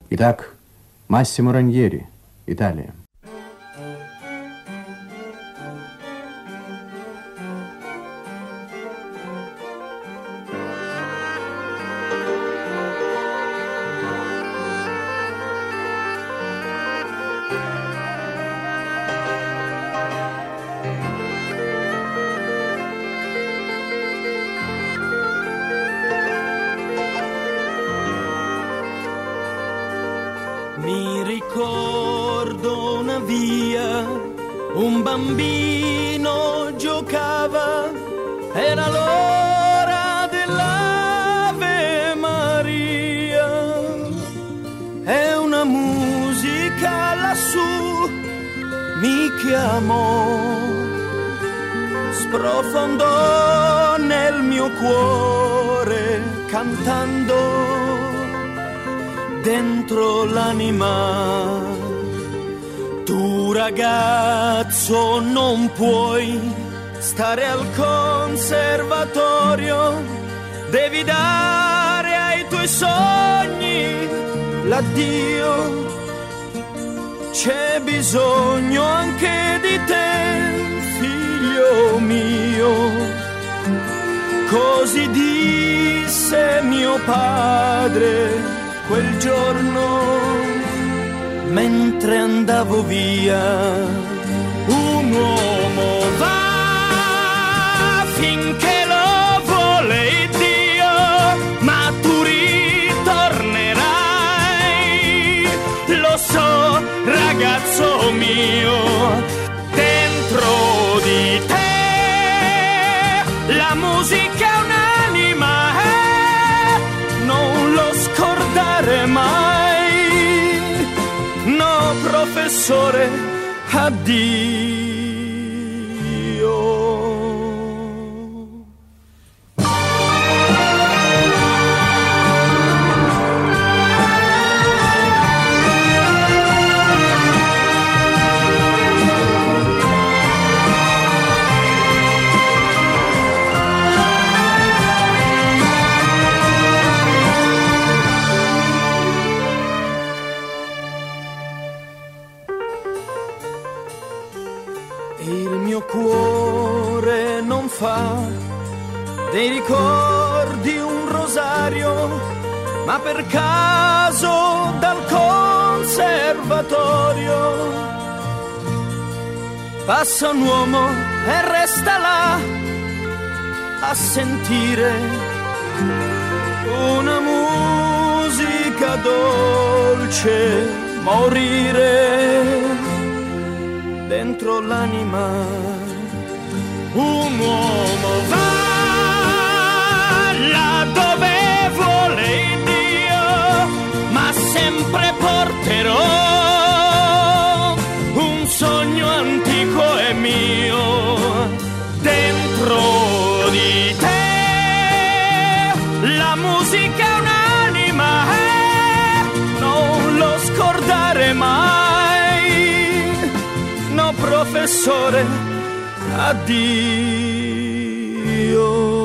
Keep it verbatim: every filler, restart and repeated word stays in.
Итак, Массимо Раньери, Италия. Mi ricordo una via, un bambino giocava, era l'ora dell'Ave Maria, e una musica lassù mi chiamò, sprofondò nel mio cuore cantando dentro l'anima. Tu ragazzo non puoi stare al conservatorio, devi dare ai tuoi sogni l'addio. C'è bisogno anche di te, figlio mio, così disse mio padre quel giorno mentre andavo via. Un uomo va finché lo vuole Dio, ma tu ritornerai, lo so ragazzo mio, dentro di te la musica è un'anima, eh? Non lo scordare mai, no professore, addio. Il mio cuore non fa dei ricordi un rosario, ma per caso dal conservatorio passa un uomo e resta là a sentire una musica dolce morire dentro l'anima. Un uomo va là dove vuole Dio, ma sempre porterò un sogno antico e mio dentro di te. La musica è un'anima, eh? Non lo scordare mai, no professore, addio.